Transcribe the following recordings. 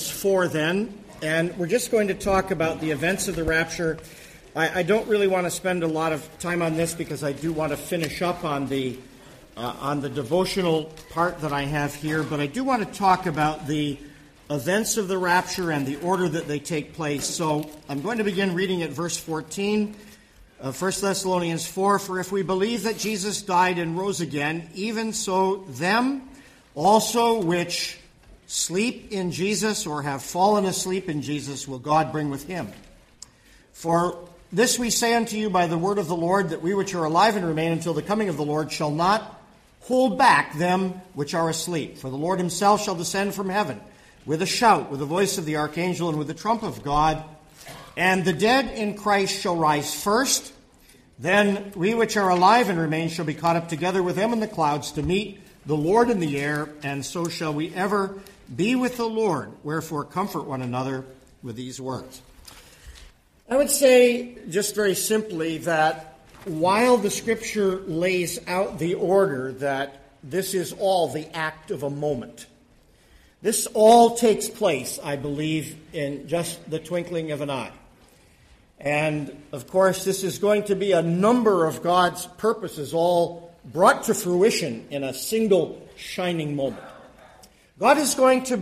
Thessalonians 4 then, and we're just going to talk about the events of the rapture. I don't really want to spend a lot of time on this because I do want to finish up on the devotional part that I have here, but I do want to talk about the events of the rapture and the order that they take place. So I'm going to begin reading at verse 14 of 1 Thessalonians 4. For if we believe that Jesus died and rose again, even so them also which sleep in Jesus or have fallen asleep in Jesus will God bring with him. For this we say unto you by the word of the Lord, that we which are alive and remain until the coming of the Lord shall not hold back them which are asleep. For the Lord himself shall descend from heaven with a shout, with the voice of the archangel, and with the trump of God. And the dead in Christ shall rise first. Then we which are alive and remain shall be caught up together with them in the clouds to meet the Lord in the air, and so shall we ever be with the Lord. Wherefore comfort one another with these words. I would say just very simply that while the Scripture lays out the order that this is all the act of a moment, this all takes place, I believe, in just the twinkling of an eye. And, of course, this is going to be a number of God's purposes all brought to fruition in a single shining moment. Christ is going to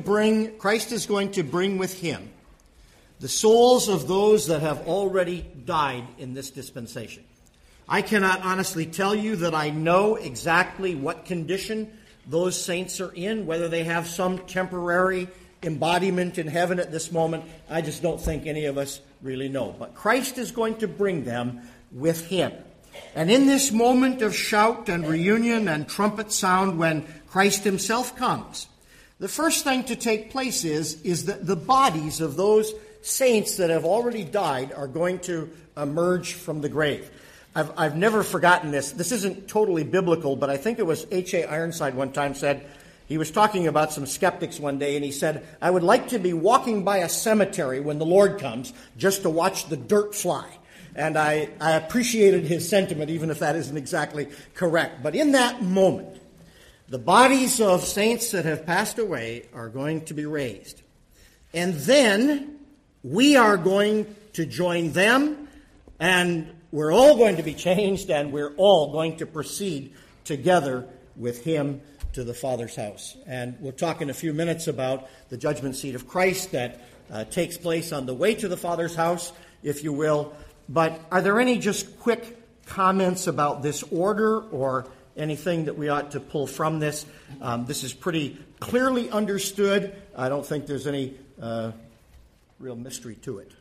bring with him the souls of those that have already died in this dispensation. I cannot honestly tell you that I know exactly what condition those saints are in, whether they have some temporary embodiment in heaven at this moment. I just don't think any of us really know. But Christ is going to bring them with him. And in this moment of shout and reunion and trumpet sound when Christ himself comes, the first thing to take place is that the bodies of those saints that have already died are going to emerge from the grave. I've never forgotten this. This isn't totally biblical, but I think it was H.A. Ironside one time said, he was talking about some skeptics one day, and he said, I would like to be walking by a cemetery when the Lord comes just to watch the dirt fly. And I appreciated his sentiment, even if that isn't exactly correct. But in that moment, the bodies of saints that have passed away are going to be raised. And then we are going to join them, and we're all going to be changed, and we're all going to proceed together with him to the Father's house. And we'll talk in a few minutes about the judgment seat of Christ that takes place on the way to the Father's house, if you will. But are there any just quick comments about this order or anything that we ought to pull from this? This is pretty clearly understood. I don't think there's any real mystery to it.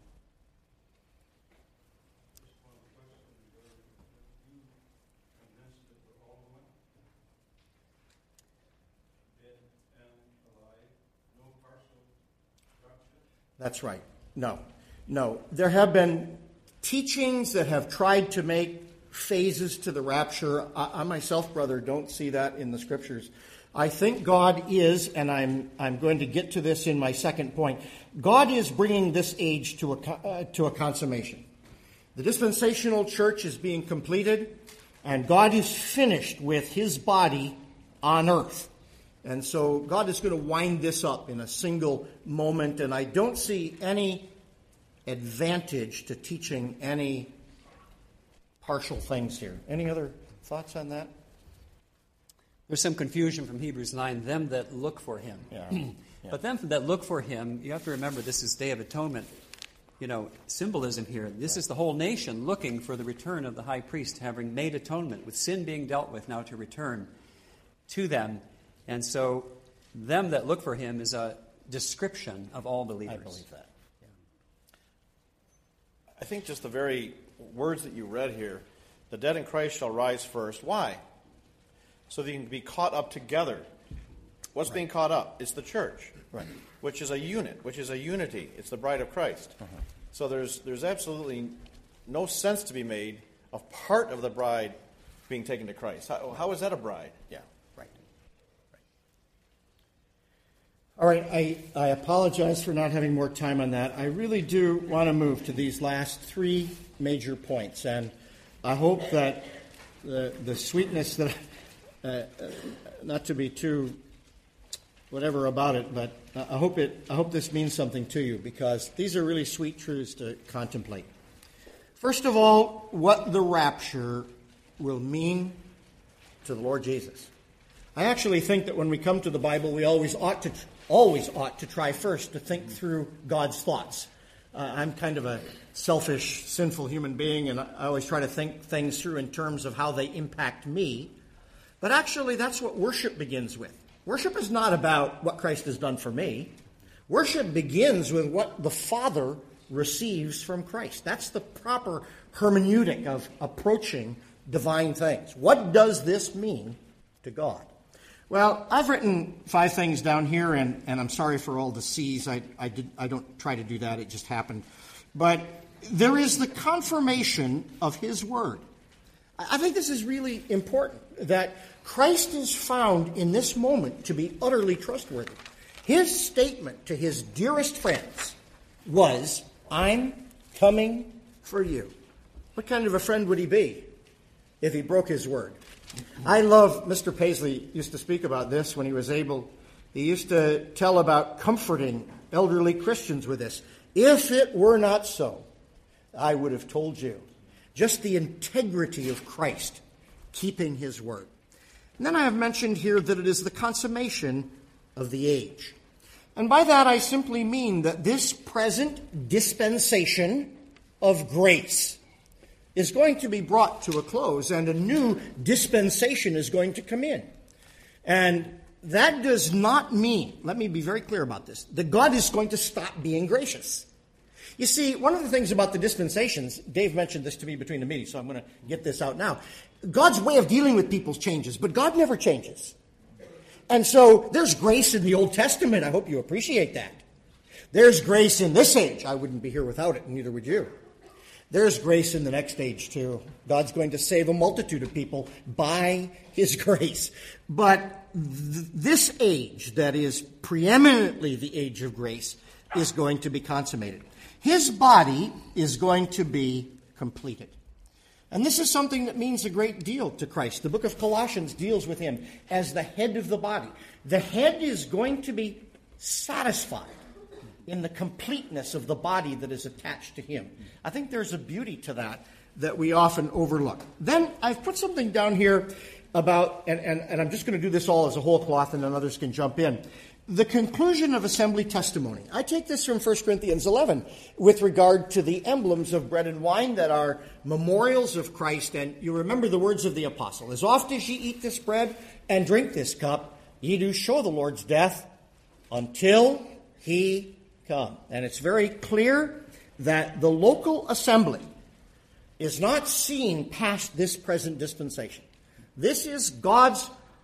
That's right. No. There have been teachings that have tried to make phases to the rapture. I myself, brother, don't see that in the Scriptures. I think God is, and I'm going to get to this in my second point, God is bringing this age to a consummation. The dispensational church is being completed, and God is finished with his body on earth. And so God is going to wind this up in a single moment, and I don't see any advantage to teaching any partial things here. Any other thoughts on that? There's some confusion from Hebrews 9, them that look for him. Yeah. But them that look for him, you have to remember this is Day of Atonement. Symbolism here. This is the whole nation looking for the return of the high priest, having made atonement, with sin being dealt with, now to return to them. And so them that look for him is a description of all believers. I believe that. Yeah. I think just the very words that you read here, the dead in Christ shall rise first. Why? So that you can be caught up together. What's being caught up? It's the church, which is a unit, which is a unity. It's the bride of Christ. So there's absolutely no sense to be made of part of the bride being taken to Christ. How is that a bride? Yeah. All right, I apologize for not having more time on that. I really do want to move to these last three major points, and I hope that the sweetness that, not to be too whatever about it, but I hope this means something to you, because these are really sweet truths to contemplate. First of all, what the rapture will mean to the Lord Jesus. I actually think that when we come to the Bible, we always ought to try first to think through God's thoughts. I'm kind of a selfish, sinful human being, and I always try to think things through in terms of how they impact me. But actually, that's what worship begins with. Worship is not about what Christ has done for me. Worship begins with what the Father receives from Christ. That's the proper hermeneutic of approaching divine things. What does this mean to God? Well, I've written 5 things down here, and I'm sorry for all the C's. I don't try to do that. It just happened. But there is the confirmation of His Word. I think this is really important, that Christ is found in this moment to be utterly trustworthy. His statement to His dearest friends was, "I'm coming for you." What kind of a friend would He be if He broke His word? I love, Mr. Paisley used to speak about this when he was able. He used to tell about comforting elderly Christians with this. If it were not so, I would have told you. Just the integrity of Christ keeping His word. And then I have mentioned here that it is the consummation of the age. And by that I simply mean that this present dispensation of grace is going to be brought to a close, and a new dispensation is going to come in. And that does not mean, let me be very clear about this, that God is going to stop being gracious. You see, one of the things about the dispensations, Dave mentioned this to me between the meetings, so I'm going to get this out now. God's way of dealing with people changes, but God never changes. And so there's grace in the Old Testament. I hope you appreciate that. There's grace in this age. I wouldn't be here without it, and neither would you. There's grace in the next age, too. God's going to save a multitude of people by His grace. But this age, that is preeminently the age of grace, is going to be consummated. His body is going to be completed. And this is something that means a great deal to Christ. The book of Colossians deals with Him as the head of the body. The head is going to be satisfied in the completeness of the body that is attached to Him. I think there's a beauty to that we often overlook. Then I've put something down here about, and I'm just going to do this all as a whole cloth, and then others can jump in. The conclusion of assembly testimony. I take this from 1 Corinthians 11 with regard to the emblems of bread and wine that are memorials of Christ. And you remember the words of the apostle. As oft as ye eat this bread and drink this cup, ye do show the Lord's death until He come. And it's very clear that the local assembly is not seen past this present dispensation. This is God's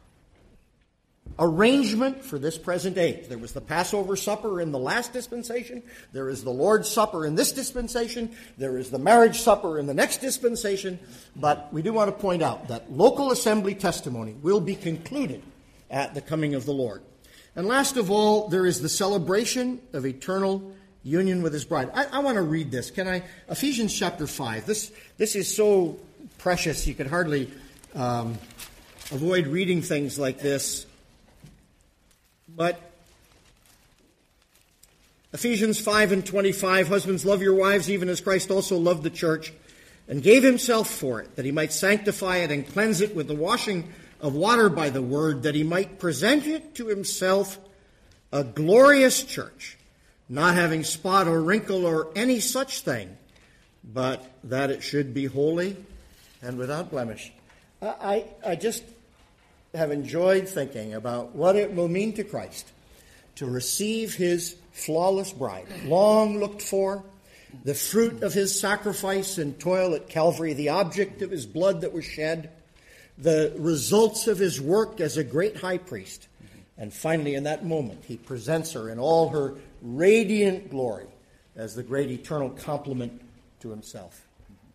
arrangement for this present age. There was the Passover supper in the last dispensation. There is the Lord's Supper in this dispensation. There is the marriage supper in the next dispensation. But we do want to point out that local assembly testimony will be concluded at the coming of the Lord. And last of all, there is the celebration of eternal union with His bride. I want to read this. Can I? Ephesians chapter 5. This is so precious you could hardly avoid reading things like this. But Ephesians 5:25, husbands, love your wives even as Christ also loved the church and gave Himself for it, that He might sanctify it and cleanse it with the washing of water by the word, that He might present it to Himself a glorious church, not having spot or wrinkle or any such thing, but that it should be holy and without blemish. I just have enjoyed thinking about what it will mean to Christ to receive His flawless bride, long looked for, the fruit of His sacrifice and toil at Calvary, the object of His blood that was shed, the results of His work as a great high priest. And finally, in that moment, He presents her in all her radiant glory as the great eternal complement to Himself.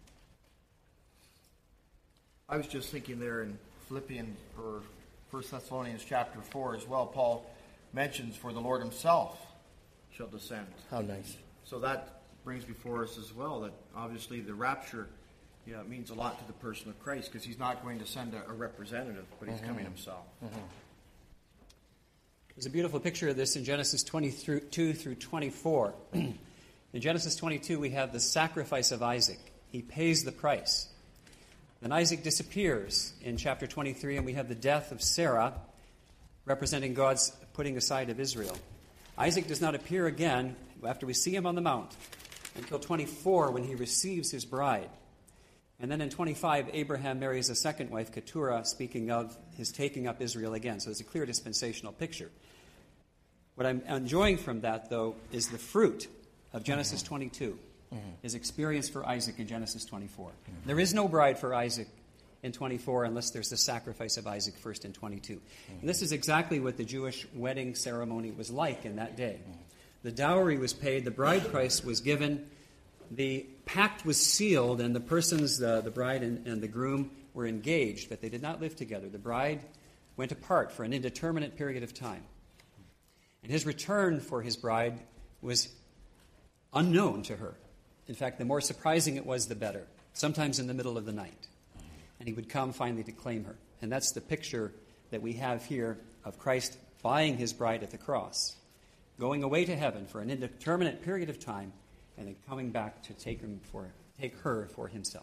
I was just thinking there in Philippians or 1 Thessalonians chapter 4 as well, Paul mentions, for the Lord Himself shall descend. How nice. So that brings before us as well that obviously the rapture means a lot to the person of Christ, because He's not going to send a representative, but He's coming Himself. There's a beautiful picture of this in Genesis 22 through 24. In Genesis 22, we have the sacrifice of Isaac. He pays the price. Then Isaac disappears in chapter 23, and we have the death of Sarah, representing God's putting aside of Israel. Isaac does not appear again after we see him on the mount until 24, when he receives his bride. And then in 25, Abraham marries a second wife, Keturah, speaking of his taking up Israel again. So it's a clear dispensational picture. What I'm enjoying from that, though, is the fruit of Genesis 22, his experience for Isaac in Genesis 24. There is no bride for Isaac in 24 unless there's the sacrifice of Isaac first in 22. And this is exactly what the Jewish wedding ceremony was like in that day. The dowry was paid, the bride price was given, the pact was sealed, and the persons, the bride and the groom, were engaged, but they did not live together. The bride went apart for an indeterminate period of time. And his return for his bride was unknown to her. In fact, the more surprising it was, the better, sometimes in the middle of the night. And he would come finally to claim her. And that's the picture that we have here of Christ buying his bride at the cross, going away to heaven for an indeterminate period of time, and then coming back to take her for himself.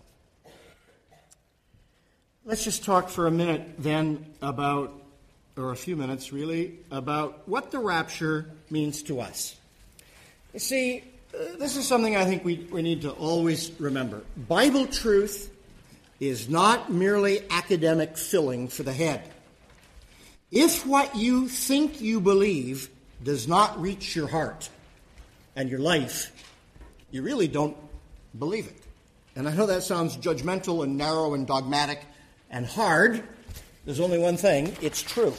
Let's just talk for a minute then about, or a few minutes really, about what the rapture means to us. You see, this is something I think we need to always remember. Bible truth is not merely academic filling for the head. If what you think you believe does not reach your heart and your life, you really don't believe it. And I know that sounds judgmental and narrow and dogmatic and hard. There's only one thing: it's true.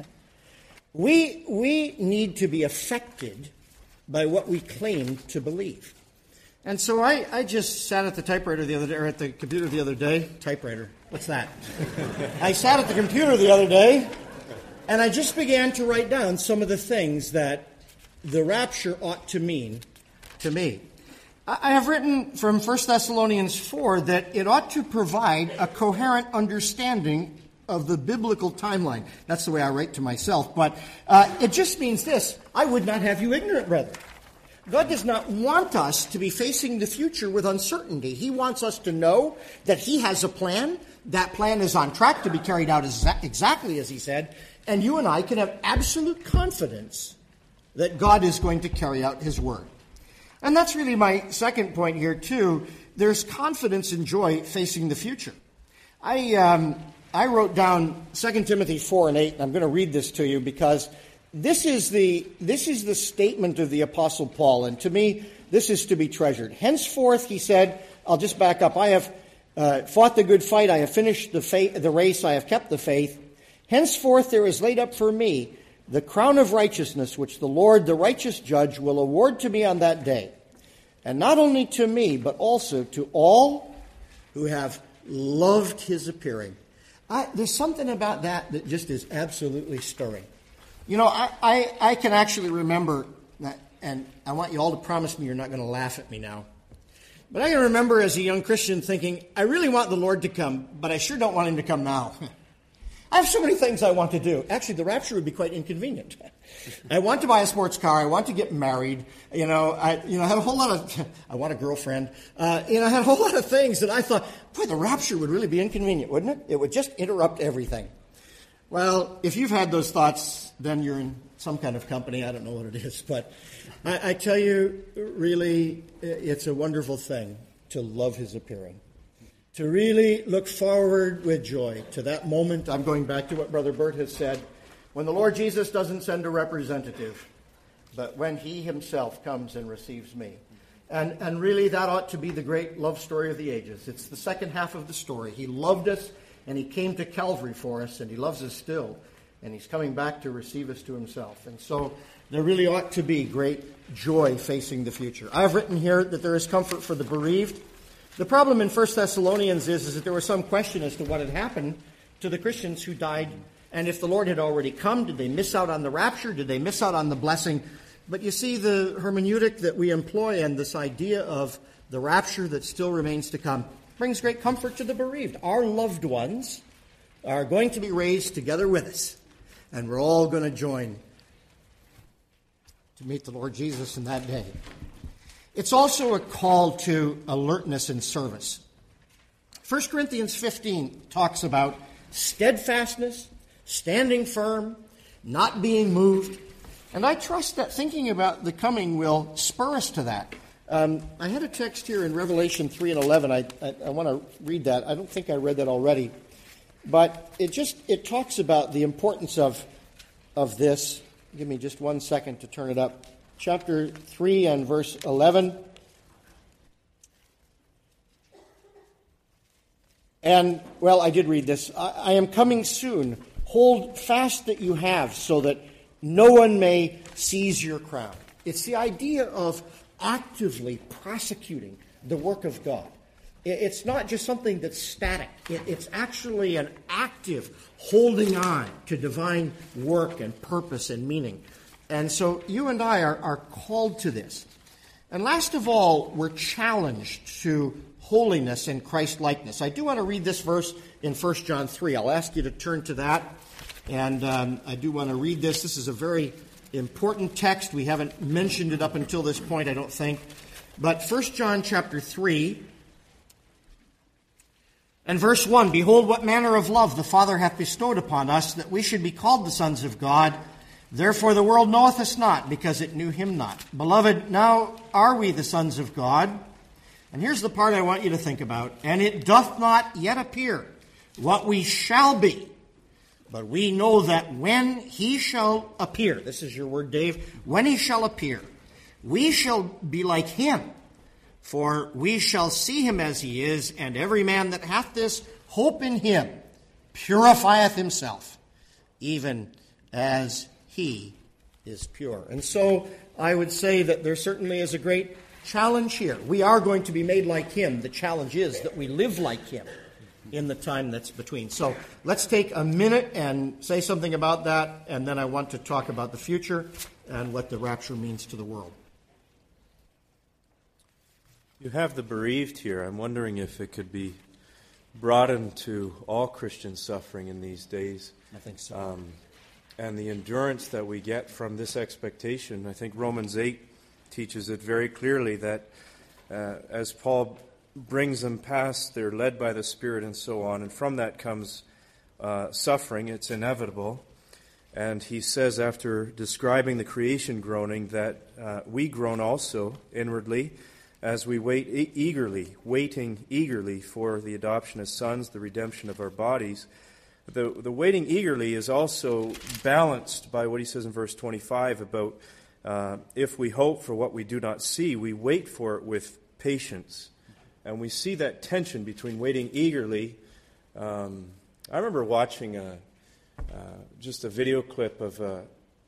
We need to be affected by what we claim to believe. And so I just sat at the typewriter the other day, or at the computer the other day. Typewriter, what's that? I sat at the computer the other day, and I just began to write down some of the things that the rapture ought to mean to me. I have written from 1 Thessalonians 4 that it ought to provide a coherent understanding of the biblical timeline. That's the way I write to myself. But it just means this: I would not have you ignorant, brethren. God does not want us to be facing the future with uncertainty. He wants us to know that he has a plan. That plan is on track to be carried out exactly as he said. And you and I can have absolute confidence that God is going to carry out his word. And that's really my second point here, too. There's confidence and joy facing the future. I wrote down 2 Timothy 4 and 8, and I'm going to read this to you because this is the statement of the Apostle Paul, and to me, this is to be treasured. Henceforth, he said, I'll just back up, I have fought the good fight, I have finished the race, I have kept the faith. Henceforth there is laid up for me the crown of righteousness, which the Lord, the righteous judge, will award to me on that day. And not only to me, but also to all who have loved his appearing. There's something about that just is absolutely stirring. You know, I can actually remember, that, and I want you all to promise me you're not going to laugh at me now, but I can remember as a young Christian thinking, I really want the Lord to come, but I sure don't want him to come now. I have so many things I want to do. Actually, the rapture would be quite inconvenient. I want to buy a sports car. I want to get married. I have a whole lot of, I want a girlfriend. I had a whole lot of things that I thought, boy, the rapture would really be inconvenient, wouldn't it? It would just interrupt everything. Well, if you've had those thoughts, then you're in some kind of company. I don't know what it is. But I tell you, really, it's a wonderful thing to love his appearing. To really look forward with joy to that moment. I'm going back to what Brother Bert has said. When the Lord Jesus doesn't send a representative, but when he himself comes and receives me. And really that ought to be the great love story of the ages. It's the second half of the story. He loved us, and he came to Calvary for us, and he loves us still. And he's coming back to receive us to himself. And so there really ought to be great joy facing the future. I've written here that there is comfort for the bereaved. The problem in 1 Thessalonians is that there was some question as to what had happened to the Christians who died. And if the Lord had already come, did they miss out on the rapture? Did they miss out on the blessing? But you see, the hermeneutic that we employ and this idea of the rapture that still remains to come brings great comfort to the bereaved. Our loved ones are going to be raised together with us, and we're all going to join to meet the Lord Jesus in that day. It's also a call to alertness in service. 1 Corinthians 15 talks about steadfastness, standing firm, not being moved. And I trust that thinking about the coming will spur us to that. I had a text here in Revelation 3 and 11. I want to read that. I don't think I read that already. But it talks about the importance of this. Give me just 1 second to turn it up. Chapter 3 and verse 11. And, well, I did read this. I am coming soon. Hold fast that you have, so that no one may seize your crown. It's the idea of actively prosecuting the work of God. It's not just something that's static. It's actually an active holding on to divine work and purpose and meaning. And so you and I are called to this. And last of all, we're challenged to holiness and Christ-likeness. I do want to read this verse in 1 John 3. I'll ask you to turn to that. And I do want to read this. This is a very important text. We haven't mentioned it up until this point, I don't think. But 1 John chapter 3 and verse 1, Behold, what manner of love the Father hath bestowed upon us, that we should be called the sons of God. Therefore the world knoweth us not, because it knew him not. Beloved, now are we the sons of God. And here's the part I want you to think about. And it doth not yet appear what we shall be. But we know that when he shall appear, this is your word, Dave, when he shall appear, we shall be like him, for we shall see him as he is, and every man that hath this hope in him purifieth himself, even as he is pure. And so I would say that there certainly is a great challenge here. We are going to be made like him. The challenge is that we live like him in the time that's between. So let's take a minute and say something about that, and then I want to talk about the future and what the rapture means to the world. You have the bereaved here. I'm wondering if it could be broadened to all Christian suffering in these days. I think so. And the endurance that we get from this expectation. I think Romans 8 teaches it very clearly that as Paul brings them past, they're led by the Spirit and so on, and from that comes suffering. It's inevitable. And he says, after describing the creation groaning, that we groan also inwardly as we waiting eagerly for the adoption as sons, the redemption of our bodies. The waiting eagerly is also balanced by what he says in verse 25 about if we hope for what we do not see, we wait for it with patience. And we see that tension between waiting eagerly. I remember watching just a video clip of a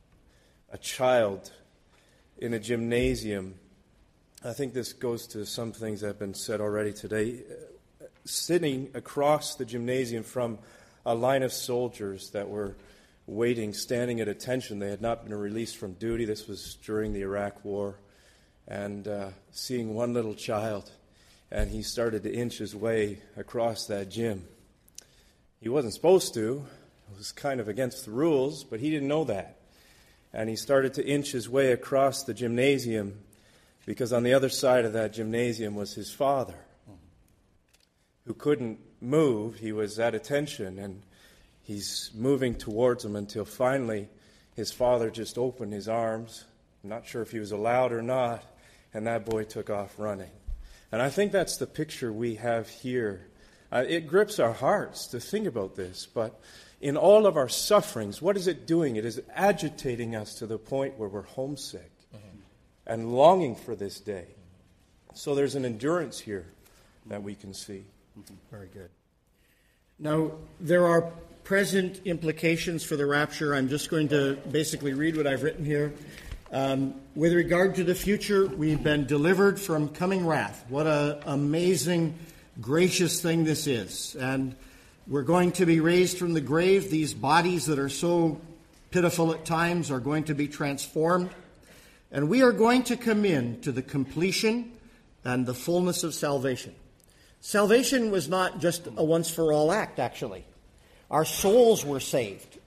child in a gymnasium. I think this goes to some things that have been said already today. Sitting across the gymnasium from a line of soldiers that were waiting, standing at attention. They had not been released from duty. This was during the Iraq War. And seeing one little child, and he started to inch his way across that gym. He wasn't supposed to. It was kind of against the rules, but he didn't know that. And he started to inch his way across the gymnasium because on the other side of that gymnasium was his father, who couldn't move. He was at attention, and he's moving towards him until finally his father just opened his arms. I'm not sure if he was allowed or not, and that boy took off running. And I think that's the picture we have here. It grips our hearts to think about this, but in all of our sufferings, what is it doing? It is agitating us to the point where we're homesick and longing for this day. So there's an endurance here that we can see. Very good. Now, there are present implications for the rapture. I'm just going to basically read what I've written here. With regard to the future, we've been delivered from coming wrath. What an amazing, gracious thing this is. And we're going to be raised from the grave. These bodies that are so pitiful at times are going to be transformed. And we are going to come in to the completion and the fullness of salvation. Salvation was not just a once-for-all act, actually. Our souls were saved,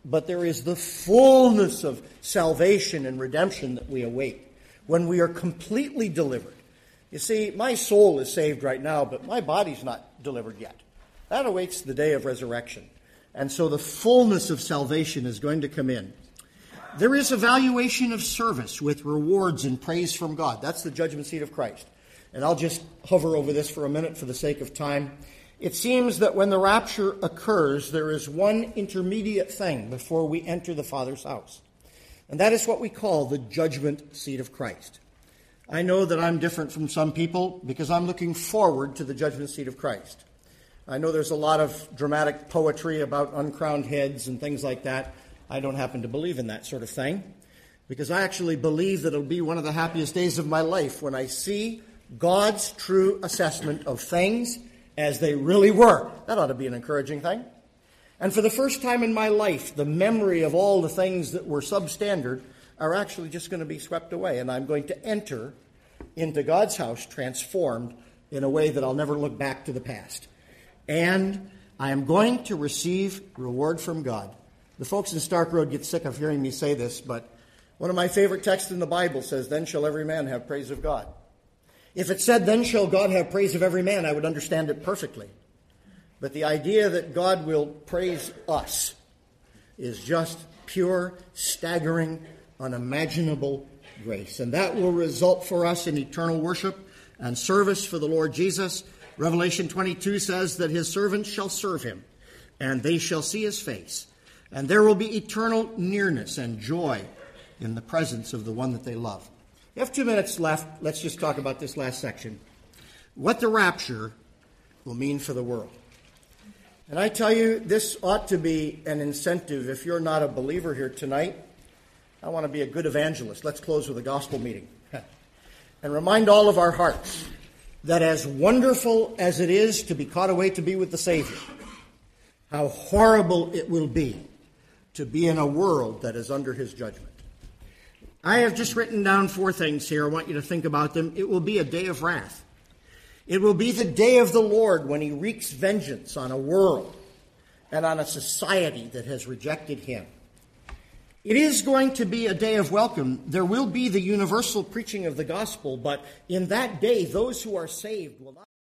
but there is the fullness of salvation and redemption that we await when we are completely delivered. You see, my soul is saved right now, but my body's not delivered yet. That awaits the day of resurrection. And so the fullness of salvation is going to come in. There is evaluation of service with rewards and praise from God. That's the judgment seat of Christ. And I'll just hover over this for a minute for the sake of time. It seems that when the rapture occurs, there is one intermediate thing before we enter the Father's house. And that is what we call the judgment seat of Christ. I know that I'm different from some people because I'm looking forward to the judgment seat of Christ. I know there's a lot of dramatic poetry about uncrowned heads and things like that. I don't happen to believe in that sort of thing because I actually believe that it'll be one of the happiest days of my life when I see God's true assessment of things as they really were. That ought to be an encouraging thing. And for the first time in my life, the memory of all the things that were substandard are actually just going to be swept away. And I'm going to enter into God's house transformed in a way that I'll never look back to the past. And I am going to receive reward from God. The folks in Stark Road get sick of hearing me say this, but one of my favorite texts in the Bible says, "Then shall every man have praise of God." If it said, "Then shall God have praise of every man," I would understand it perfectly. But the idea that God will praise us is just pure, staggering, unimaginable grace. And that will result for us in eternal worship and service for the Lord Jesus. Revelation 22 says that his servants shall serve him, and they shall see his face. And there will be eternal nearness and joy in the presence of the one that they love. We have 2 minutes left. Let's just talk about this last section. What the rapture will mean for the world. And I tell you, this ought to be an incentive. If you're not a believer here tonight, I want to be a good evangelist. Let's close with a gospel meeting. And remind all of our hearts that as wonderful as it is to be caught away to be with the Savior, how horrible it will be to be in a world that is under his judgment. I have just written down 4 things here. I want you to think about them. It will be a day of wrath. It will be the day of the Lord when he wreaks vengeance on a world and on a society that has rejected him. It is going to be a day of welcome. There will be the universal preaching of the gospel, but in that day, those who are saved will not